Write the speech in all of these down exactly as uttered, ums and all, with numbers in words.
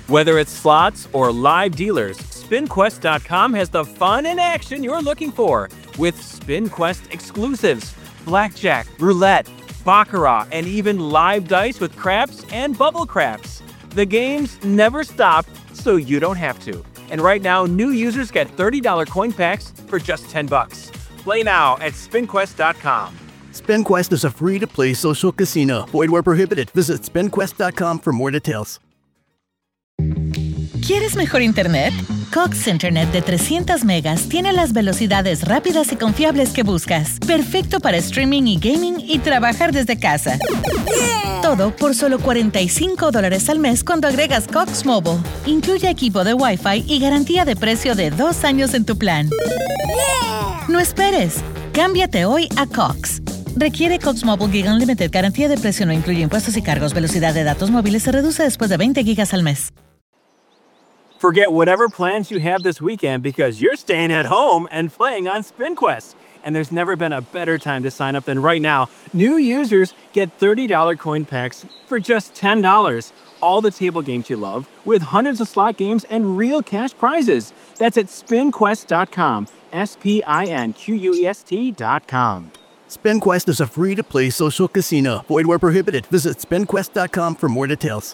Whether it's slots or live dealers, spin quest dot com has the fun and action you're looking for with SpinQuest exclusives, blackjack, roulette, baccarat, and even live dice with craps and bubble craps. The games never stop, so you don't have to. And right now, new users get thirty dollars coin packs for just ten bucks. Play now at spin quest dot com. SpinQuest is a free-to-play social casino. Void where prohibited. Visit spin quest dot com for more details. ¿Quieres mejor internet? Cox Internet de trescientas megas tiene las velocidades rápidas y confiables que buscas. Perfecto para streaming y gaming y trabajar desde casa. Yeah. Todo por solo cuarenta y cinco dólares al mes cuando agregas Cox Mobile. Incluye equipo de Wi-Fi y garantía de precio de dos años en tu plan. Yeah. No esperes. Cámbiate hoy a Cox. Requiere Cox Mobile Gig Unlimited. Garantía de precio no incluye impuestos y cargos. Velocidad de datos móviles se reduce después de veinte gigas al mes. Forget whatever plans you have this weekend because you're staying at home and playing on SpinQuest. And there's never been a better time to sign up than right now. New users get thirty dollars coin packs for just ten dollars. All the table games you love with hundreds of slot games and real cash prizes. That's at spin quest dot com. S P I N Q U E S T dot com. SpinQuest is a free-to-play social casino. Void where prohibited. Visit spin quest dot com for more details.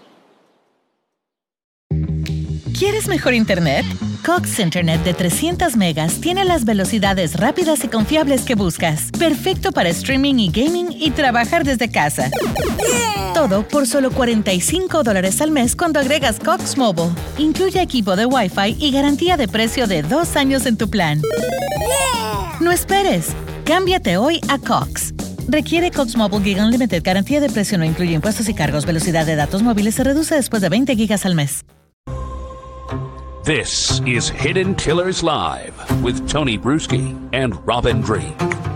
¿Quieres mejor internet? Cox Internet de trescientas megas tiene las velocidades rápidas y confiables que buscas. Perfecto para streaming y gaming y trabajar desde casa. Yeah. Todo por solo cuarenta y cinco dólares al mes cuando agregas Cox Mobile. Incluye equipo de Wi-Fi y garantía de precio de dos años en tu plan. Yeah. No esperes. Cámbiate hoy a Cox. Requiere Cox Mobile Gig Unlimited. Garantía de precio no incluye impuestos y cargos. Velocidad de datos móviles se reduce después de veinte gigas al mes. This is Hidden Killers Live with Tony Bruschi and Robin Drake.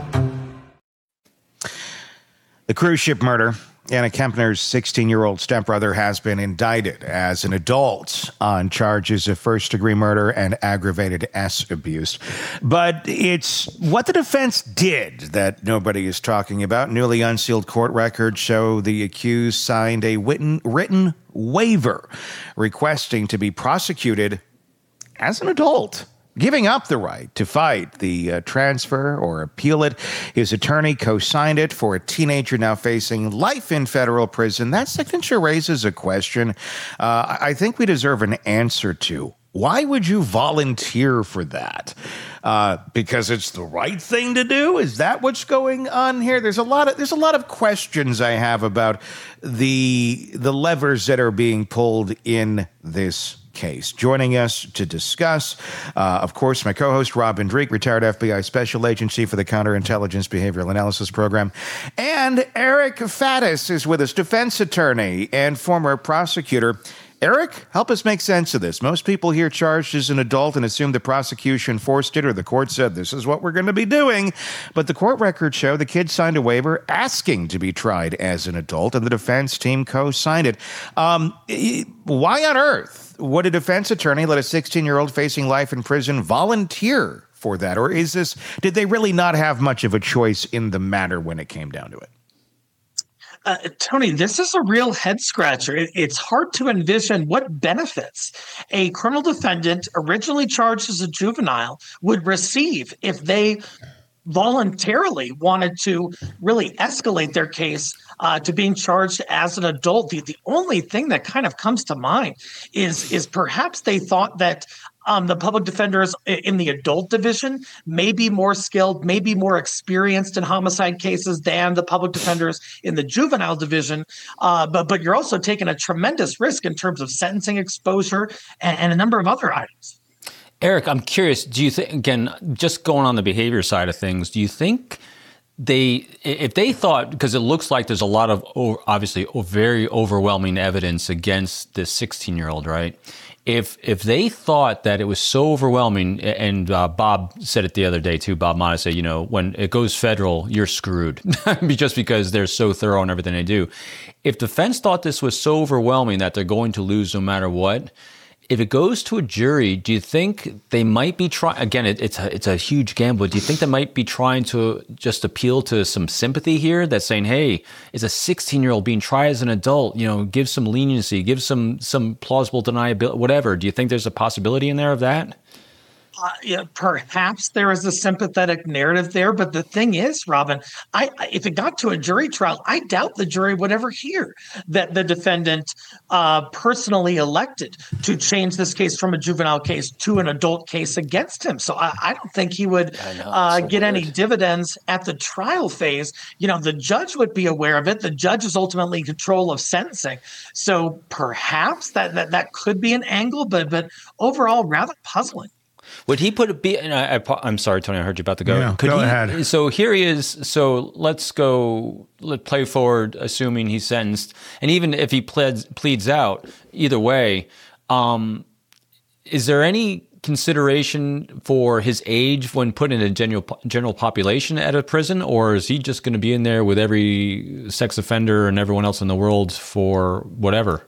The cruise ship murder. Anna Kempner's sixteen-year-old stepbrother has been indicted as an adult on charges of first-degree murder and aggravated S abuse. But it's what the defense did that nobody is talking about. Newly unsealed court records show the accused signed a written, written waiver requesting to be prosecuted as an adult, giving up the right to fight the uh, transfer or appeal it. His attorney co-signed it for a teenager now facing life in federal prison. That signature raises a question uh, I think we deserve an answer to. Why would you volunteer for that? Uh, because it's the right thing to do? Is that what's going on here? There's a lot of there's a lot of questions I have about the the levers that are being pulled in this case. Joining us to discuss, uh, of course, my co-host, Robin Drake, retired F B I Special Agency for the Counterintelligence Behavioral Analysis Program. And Eric Faddis is with us, defense attorney and former prosecutor. Eric, help us make sense of this. Most people here charged as an adult and assume the prosecution forced it or the court said this is what we're going to be doing. But the court records show the kid signed a waiver asking to be tried as an adult, and the defense team co-signed it. Um, why on earth would a defense attorney let a sixteen-year-old facing life in prison volunteer for that? Or is this, did they really not have much of a choice in the matter when it came down to it? Uh, Tony, this is a real head scratcher. It, it's hard to envision what benefits a criminal defendant originally charged as a juvenile would receive if they voluntarily wanted to really escalate their case uh, to being charged as an adult. The, the only thing that kind of comes to mind is, is perhaps they thought that Um, the public defenders in the adult division may be more skilled, may be more experienced in homicide cases than the public defenders in the juvenile division. Uh, but but you're also taking a tremendous risk in terms of sentencing exposure and, and a number of other items. Eric, I'm curious, do you think, again, just going on the behavior side of things, do you think they, if they thought, because it looks like there's a lot of, obviously, very overwhelming evidence against this sixteen-year-old, right? If if they thought that it was so overwhelming, and uh, Bob said it the other day too, Bob Motta said, you know, when it goes federal, you're screwed just because they're so thorough in everything they do. If defense thought this was so overwhelming that they're going to lose no matter what, if it goes to a jury, do you think they might be trying, again, it, it's, a, it's a huge gamble. Do you think they might be trying to just appeal to some sympathy here that's saying, hey, it's a sixteen-year-old being tried as an adult, you know, give some leniency, give some some plausible deniability, whatever. Do you think there's a possibility in there of that? Uh, yeah, perhaps there is a sympathetic narrative there, but the thing is, Robin, I, I if it got to a jury trial, I doubt the jury would ever hear that the defendant uh, personally elected to change this case from a juvenile case to an adult case against him. So I, I don't think he would know, uh, so get weird. any dividends at the trial phase. You know, the judge would be aware of it. The judge is ultimately in control of sentencing. So perhaps that that, that could be an angle, but but overall, rather puzzling. Would he put a be? And I, I, I'm sorry, Tony. I heard you about to go. Yeah, Could go he, ahead. So here he is. So let's go. Let's play forward, assuming he's sentenced, and even if he pleads pleads out, either way, um, is there any consideration for his age when put in a general general population at a prison, or is he just going to be in there with every sex offender and everyone else in the world for whatever?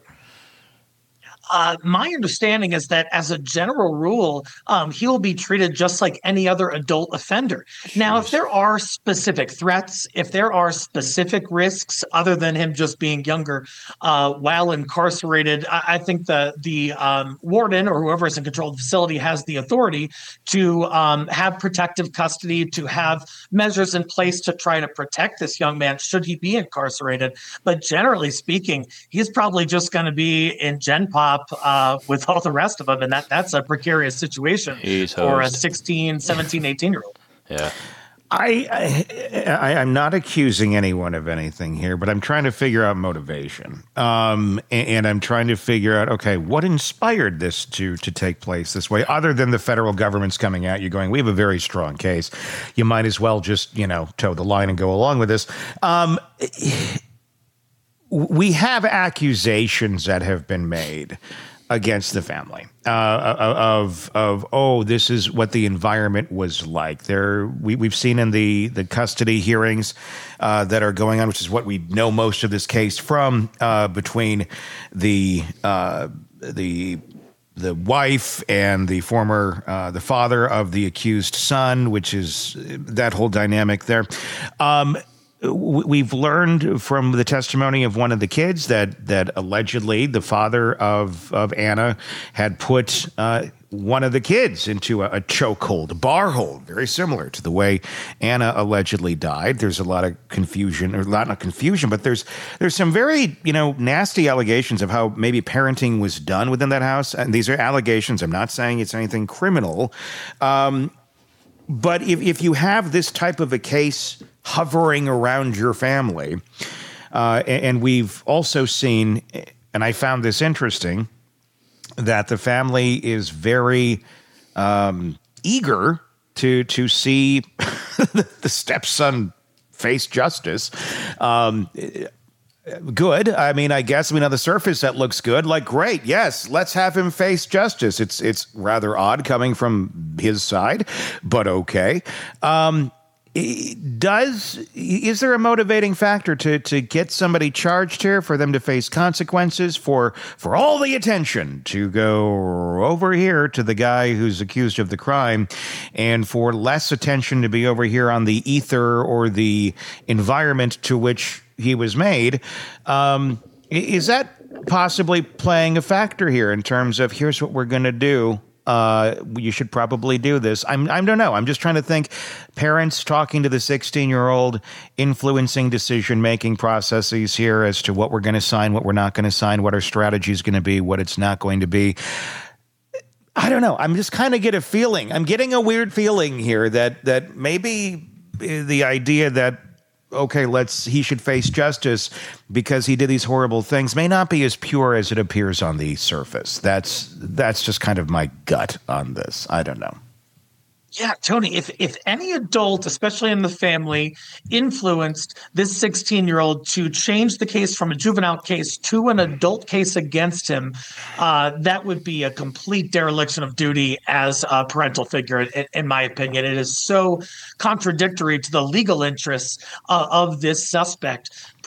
Uh, my understanding is that as a general rule, um, he will be treated just like any other adult offender. Jeez. Now, if there are specific threats, if there are specific risks other than him just being younger uh, while incarcerated, I, I think the the um, warden or whoever is in control of the facility has the authority to um, have protective custody, to have measures in place to try to protect this young man should he be incarcerated. But generally speaking, he's probably just going to be in Gen Pop Uh, with all the rest of them, and that that's a precarious situation He's for host. a sixteen, seventeen, eighteen year old. Yeah. I, I, I I'm not accusing anyone of anything here, but I'm trying to figure out motivation. Um, and, and I'm trying to figure out, okay, what inspired this to to take place this way, other than the federal government's coming at you going, we have a very strong case. You might as well just, you know, toe the line and go along with this. Um, we have accusations that have been made against the family uh, of of oh, this is what the environment was like. There, we we've seen in the the custody hearings uh, that are going on, which is what we know most of this case from, uh, between the uh, the. the wife and the former, uh, the father of the accused son, which is that whole dynamic there. Um, we've learned from the testimony of one of the kids that that allegedly the father of of Anna had put uh, one of the kids into a, a chokehold, a bar hold, very similar to the way Anna allegedly died. There's a lot of confusion, or not not confusion, but there's there's some very, you know, nasty allegations of how maybe parenting was done within that house. And these are allegations. I'm not saying it's anything criminal. Um, but if, if you have this type of a case hovering around your family, uh, and, and we've also seen, and I found this interesting, that the family is very um, eager to to see the stepson face justice. Um, good. I mean, I guess, I mean, on the surface, that looks good. Like, great. Yes, let's have him face justice. It's it's rather odd coming from his side, but okay. Um, Does is there a motivating factor to to get somebody charged here, for them to face consequences, for for all the attention to go over here to the guy who's accused of the crime, and for less attention to be over here on the ether or the environment to which he was made? Um, is that possibly playing a factor here in terms of, here's what we're going to do? Uh, you should probably do this. I'm, I don't know. I'm just trying to think. Parents talking to the sixteen-year-old, influencing decision-making processes here as to what we're going to sign, what we're not going to sign, what our strategy is going to be, what it's not going to be. I don't know. I'm just kind of get a feeling. I'm getting a weird feeling here that that maybe the idea that, okay, let's he should face justice because he did these horrible things may not be as pure as it appears on the surface. That's that's just kind of my gut on this. I don't know. Yeah, Tony, if if any adult, especially in the family, influenced this sixteen-year-old to change the case from a juvenile case to an adult case against him, uh, that would be a complete dereliction of duty as a parental figure, in, in my opinion. It is so contradictory to the legal interests uh, of this suspect.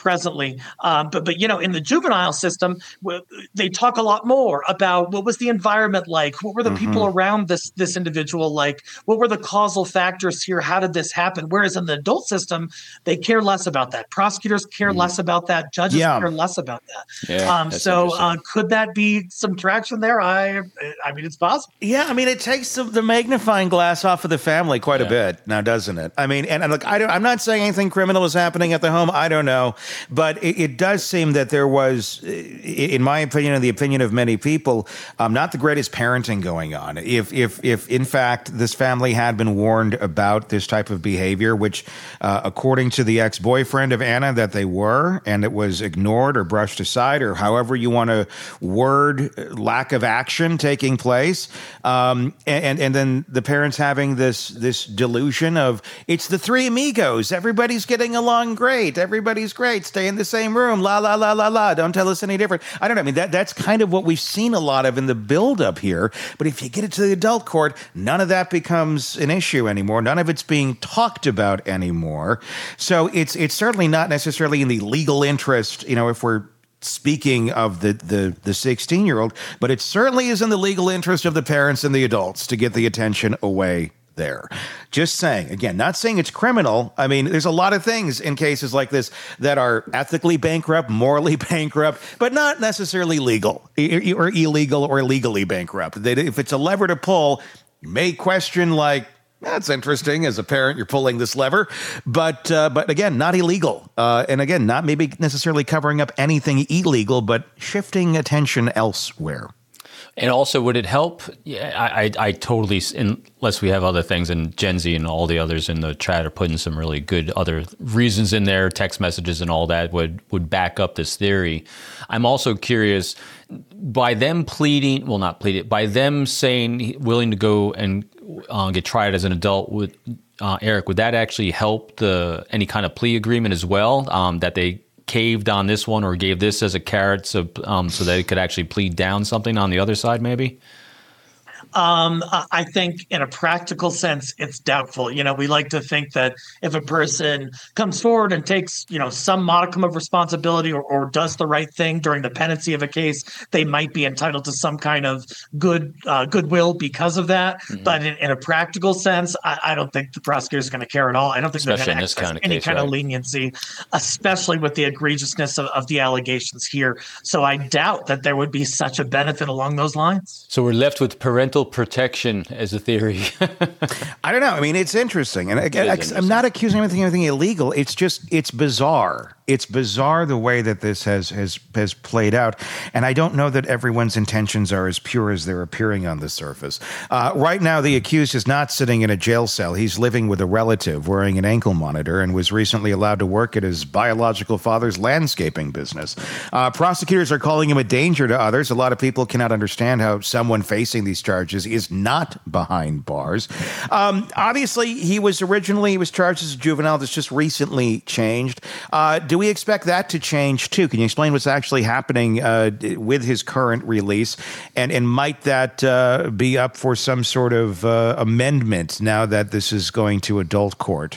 presently. Um, but, but, you know, in the juvenile system, they talk a lot more about what was the environment like? What were the mm-hmm. people around this, this individual like? What were the causal factors here? How did this happen? Whereas in the adult system, they care less about that. Prosecutors care mm-hmm. less about that. Judges yeah. care less about that. Yeah, um, so uh, could that be some traction there? I I mean, it's possible. Yeah, I mean, it takes the, the magnifying glass off of the family quite yeah. a bit now, doesn't it? I mean, and, and look, I don't, I'm not saying anything criminal is happening at the home. I don't know. But it, it does seem that there was, in my opinion and the opinion of many people, um, not the greatest parenting going on. If, if, if in fact, this family had been warned about this type of behavior, which, uh, according to the ex-boyfriend of Anna, that they were, and it was ignored or brushed aside, or however you want to word lack of action taking place, um, and, and then the parents having this this delusion of, it's the three amigos, everybody's getting along great, everybody's great, stay in the same room, la, la, la, la, la, don't tell us any different. I don't know, I mean, that that's kind of what we've seen a lot of in the buildup here, but if you get it to the adult court, none of that becomes an issue anymore, none of it's being talked about anymore, so it's it's certainly not necessarily in the legal interest, you know, if we're speaking of the the the sixteen-year-old, but it certainly is in the legal interest of the parents and the adults to get the attention away there. Just saying, again, not saying it's criminal. I mean, there's a lot of things in cases like this that are ethically bankrupt, morally bankrupt, but not necessarily legal or illegal or legally bankrupt. That if it's a lever to pull, you may question, like, that's interesting. As a parent, you're pulling this lever, but uh, but again, not illegal, uh, and again, not maybe necessarily covering up anything illegal, but shifting attention elsewhere. And also, would it help? Yeah, I, I, I totally, unless we have other things, and Gen Z and all the others in the chat are putting some really good other reasons in there, text messages and all that would, would back up this theory. I'm also curious, by them pleading, well, not pleading, by them saying willing to go and uh, get tried as an adult, would uh, Eric, would that actually help the any kind of plea agreement as well, um, that they caved on this one or gave this as a carrot so um, so they could actually plead down something on the other side maybe? Um, I think in a practical sense, it's doubtful. You know, we like to think that if a person comes forward and takes, you know, some modicum of responsibility or, or does the right thing during the pendency of a case, they might be entitled to some kind of good uh, goodwill because of that. Mm-hmm. But in, in a practical sense, I, I don't think the prosecutor is going to care at all. I don't think especially they're going to exercise any case, kind right? of leniency, especially with the egregiousness of, of the allegations here. So I doubt that there would be such a benefit along those lines. So we're left with parental protection as a theory. I don't know. I mean, it's interesting. And again, interesting. I'm not accusing anything anything illegal. It's just, it's bizarre. It's bizarre the way that this has, has, has played out. And I don't know that everyone's intentions are as pure as they're appearing on the surface. Uh, right now, the accused is not sitting in a jail cell. He's living with a relative wearing an ankle monitor and was recently allowed to work at his biological father's landscaping business. Uh, prosecutors are calling him a danger to others. A lot of people cannot understand how someone facing these charges is not behind bars. Um, obviously, he was originally he was charged as a juvenile. That's just recently changed. Uh, do we expect that to change too? Can you explain what's actually happening uh, with his current release, and and might that uh, be up for some sort of uh, amendment now that this is going to adult court?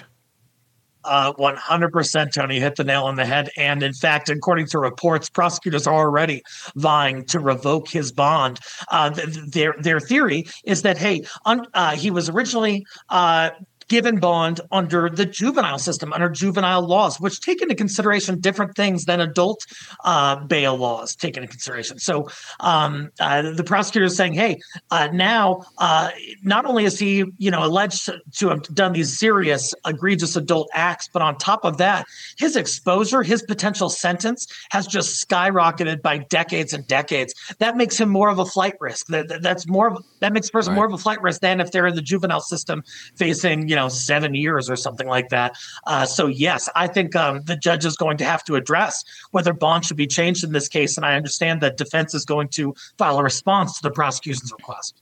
Uh, one hundred percent, Tony, hit the nail on the head. And in fact, according to reports, prosecutors are already vying to revoke his bond. Uh, th- their their theory is that, hey, un- uh, he was originally uh, given bond under the juvenile system, under juvenile laws, which take into consideration different things than adult uh, bail laws take into consideration. So um, uh, the prosecutor is saying, hey, uh, now uh, not only is he, you know, alleged to have done these serious, egregious adult acts, but on top of that, his exposure, his potential sentence has just skyrocketed by decades and decades. That makes him more of a flight risk. That, that's more of, that makes a person right. more of a flight risk than if they're in the juvenile system facing, you know, seven years or something like that. Uh, so, yes, I think um, the judge is going to have to address whether bond should be changed in this case. And I understand that defense is going to file a response to the prosecution's request.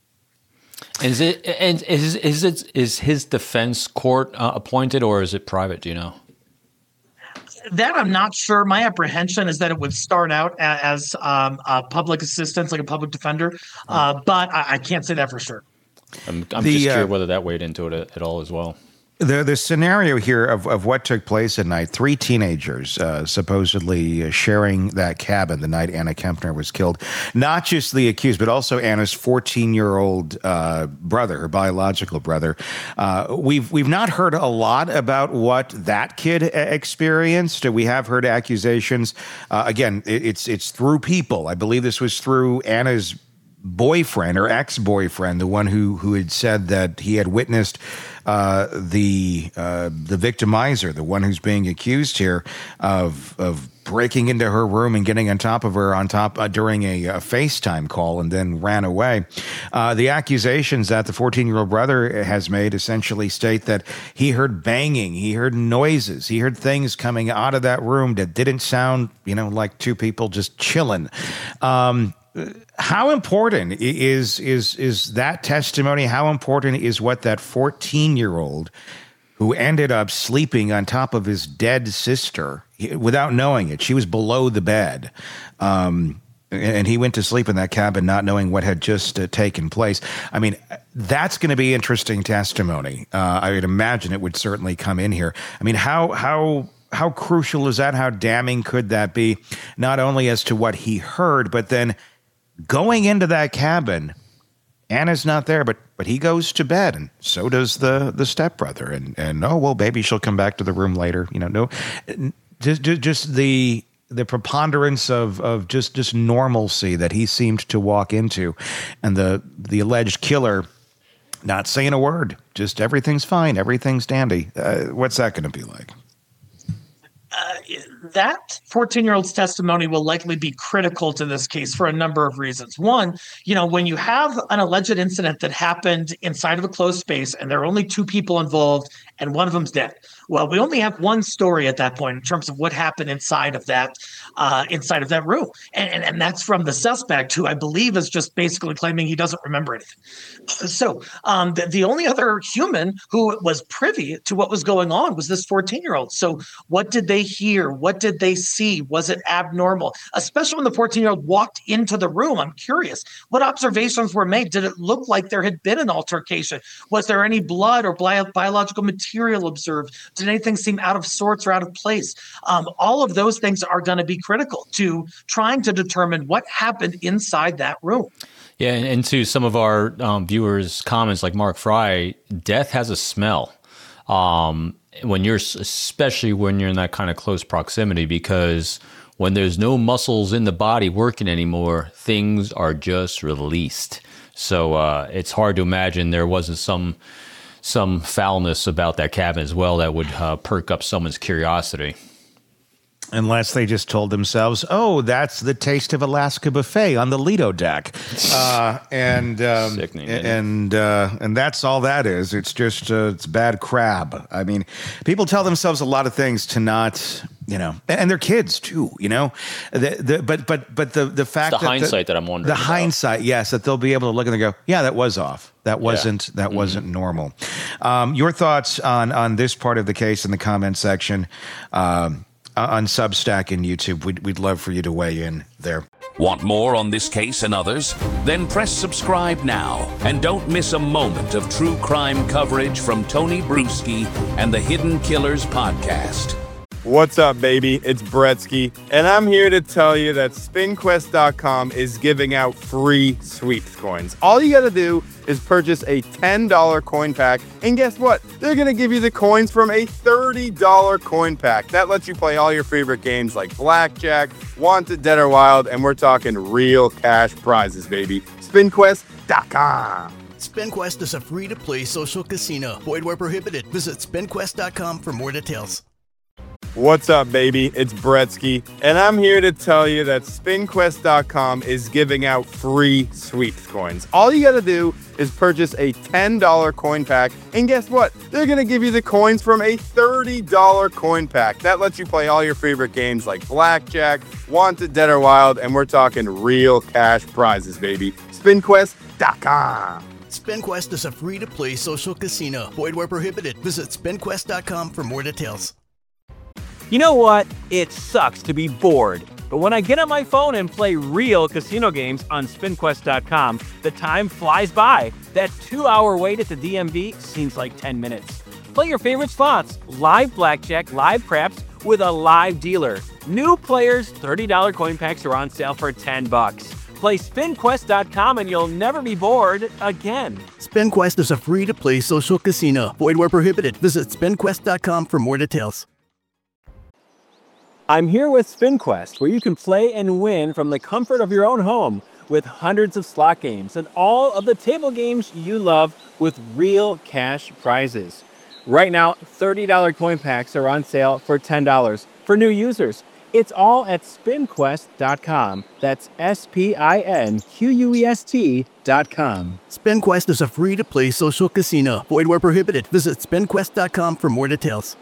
Is it and is is it is his defense court uh, appointed, or is it private? Do you know? That I'm not sure. My apprehension is that it would start out as um, a public assistance, like a public defender, uh, but I, I can't say that for sure. I'm, I'm the, just curious uh, whether that weighed into it at, at all as well. The the scenario here of, of what took place at night, three teenagers uh, supposedly sharing that cabin the night Anna Kempner was killed. Not just the accused, but also Anna's fourteen-year-old uh, brother, her biological brother. Uh, we've we've not heard a lot about what that kid experienced. We have heard accusations. Uh, again, it, it's it's through people. I believe this was through Anna's boyfriend or ex-boyfriend, the one who who had said that he had witnessed uh, the uh, the victimizer, the one who's being accused here of of breaking into her room and getting on top of her on top uh, during a, a FaceTime call and then ran away. Uh, the accusations that the fourteen-year-old brother has made essentially state that he heard banging, he heard noises, he heard things coming out of that room that didn't sound, you know, like two people just chilling. Um, How important is is is that testimony? How important is what that fourteen-year-old who ended up sleeping on top of his dead sister without knowing it? She was below the bed, um, and he went to sleep in that cabin not knowing what had just uh, taken place. I mean, that's going to be interesting testimony. Uh, I would imagine it would certainly come in here. I mean, how how. How crucial is that? How damning could that be? Not only as to what he heard, but then going into that cabin, Anna's not there, but but he goes to bed, and so does the the stepbrother. And and oh well, maybe she'll come back to the room later. You know, no, just just the the preponderance of of just just normalcy that he seemed to walk into, and the the alleged killer not saying a word, just everything's fine, everything's dandy. Uh, what's that going to be like? Uh, that fourteen-year-old's testimony will likely be critical to this case for a number of reasons. One, you know, when you have an alleged incident that happened inside of a closed space and there are only two people involved and one of them's dead. Well, we only have one story at that point in terms of what happened inside of that uh, inside of that room. And, and, and that's from the suspect, who I believe is just basically claiming he doesn't remember anything. So um, the, the only other human who was privy to what was going on was this fourteen-year-old. So what did they hear? What did they see? Was it abnormal? Especially when the fourteen-year-old walked into the room. I'm curious, what observations were made? Did it look like there had been an altercation? Was there any blood or bi- biological material observed? Did anything seem out of sorts or out of place? Um, all of those things are going to be critical to trying to determine what happened inside that room. Yeah, and, and to some of our um, viewers' comments, like Mark Fry, death has a smell. Um, when you're, especially when you're in that kind of close proximity, because when there's no muscles in the body working anymore, things are just released. So uh, it's hard to imagine there wasn't some some foulness about that cabin as well that would uh, perk up someone's curiosity. Unless they just told themselves, oh, that's the Taste of Alaska buffet on the Lido deck. Uh, and um, and uh, and that's all that is. It's just uh, it's bad crab. I mean, people tell themselves a lot of things to not, you know, and, and they're kids too, you know. The, the, but but but the, the fact it's the that hindsight the, that I'm wondering The about. hindsight, yes, that they'll be able to look and they go, yeah, that was off. That wasn't yeah. that mm-hmm. wasn't normal. Um, your thoughts on on this part of the case in the comment section. Um, on Substack and YouTube. We'd, we'd love for you to weigh in there. Want more on this case and others? Then press subscribe now and don't miss a moment of true crime coverage from Tony Bruschi and the Hidden Killers podcast. What's up, baby? It's Bretsky, and I'm here to tell you that spin quest dot com is giving out free sweeps coins. All you gotta do is purchase a ten dollar coin pack, and guess what? They're gonna give you the coins from a thirty dollar coin pack. That lets you play all your favorite games like Blackjack, Wanted, Dead or Wild, and we're talking real cash prizes, baby. spin quest dot com. SpinQuest is a free-to-play social casino. Void where prohibited. Visit spin quest dot com for more details. What's up, baby? It's Bretsky, and I'm here to tell you that spin quest dot com is giving out free sweeps coins. All you gotta do is purchase a ten dollar coin pack, and guess what? They're gonna give you the coins from a thirty dollar coin pack. That lets you play all your favorite games like Blackjack, Wanted, Dead or Wild, and we're talking real cash prizes, baby. spin quest dot com. SpinQuest is a free-to-play social casino. Void where prohibited. Visit spin quest dot com for more details. You know what? It sucks to be bored. But when I get on my phone and play real casino games on spin quest dot com, the time flies by. That two-hour wait at the D M V seems like ten minutes. Play your favorite slots, live blackjack, live craps with a live dealer. New players, thirty dollars coin packs are on sale for ten bucks. Play spin quest dot com and you'll never be bored again. SpinQuest is a free-to-play social casino. Void where prohibited. Visit spin quest dot com for more details. I'm here with SpinQuest, where you can play and win from the comfort of your own home with hundreds of slot games and all of the table games you love with real cash prizes. Right now, thirty dollars coin packs are on sale for ten dollars for new users. It's all at spin quest dot com. That's S P I N Q U E S T dot com. SpinQuest is a free-to-play social casino. Void where prohibited. Visit spin quest dot com for more details.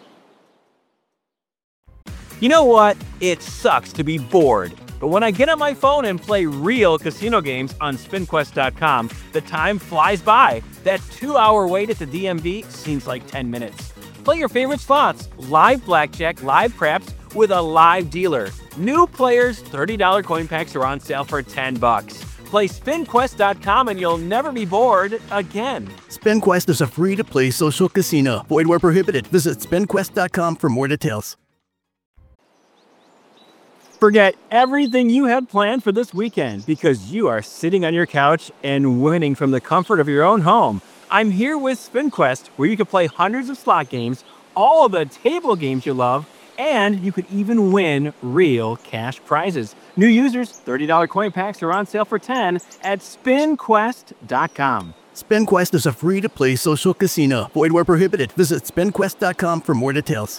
You know what? It sucks to be bored. But when I get on my phone and play real casino games on spin quest dot com, the time flies by. That two-hour wait at the D M V seems like ten minutes. Play your favorite slots, live blackjack, live craps with a live dealer. New players, thirty dollars coin packs are on sale for ten bucks. Play spin quest dot com and you'll never be bored again. SpinQuest is a free-to-play social casino. Void where prohibited. Visit spin quest dot com for more details. Forget everything you had planned for this weekend because you are sitting on your couch and winning from the comfort of your own home. I'm here with SpinQuest, where you can play hundreds of slot games, all of the table games you love, and you could even win real cash prizes. New users, thirty dollars coin packs are on sale for ten dollars at spin quest dot com. SpinQuest is a free-to-play social casino. Void where prohibited. Visit spin quest dot com for more details.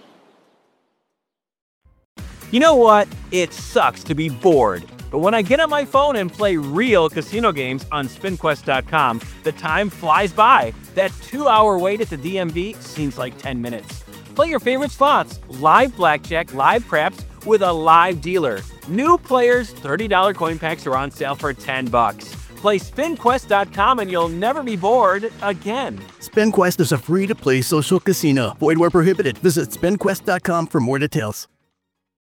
You know what? It sucks to be bored. But when I get on my phone and play real casino games on spin quest dot com, the time flies by. That two-hour wait at the D M V seems like ten minutes. Play your favorite slots, live blackjack, live craps with a live dealer. New players, thirty dollars coin packs are on sale for ten bucks. Play spin quest dot com and you'll never be bored again. SpinQuest is a free-to-play social casino. Void where prohibited. Visit spin quest dot com for more details.